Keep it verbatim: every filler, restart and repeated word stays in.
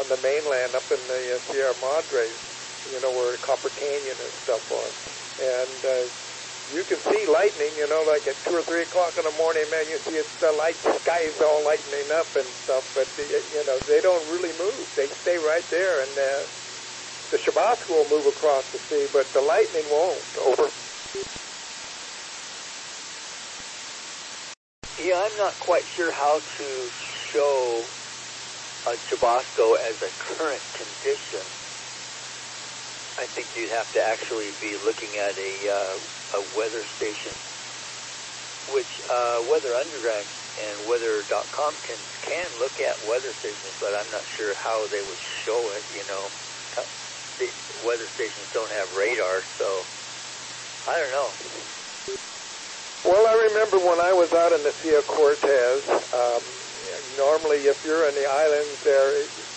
on the mainland up in the uh, Sierra Madres, you know, where Copper Canyon and stuff was. And uh, you can see lightning, you know, like at two or three o'clock in the morning, man, you see it's the light skies all lightening up and stuff, but, the, you know, they don't really move. They stay right there, and uh, the Chubasco will move across the sea, but the lightning won't. Over. Yeah, I'm not quite sure how to show a Chubasco as a current condition. I think you'd have to actually be looking at a uh, a weather station, which uh, Weather Underground and weather dot com can can look at weather stations, but I'm not sure how they would show it. You know, the weather stations don't have radar, so I don't know. Well, I remember when I was out in the Sea of Cortez, um, normally if you're in the islands there,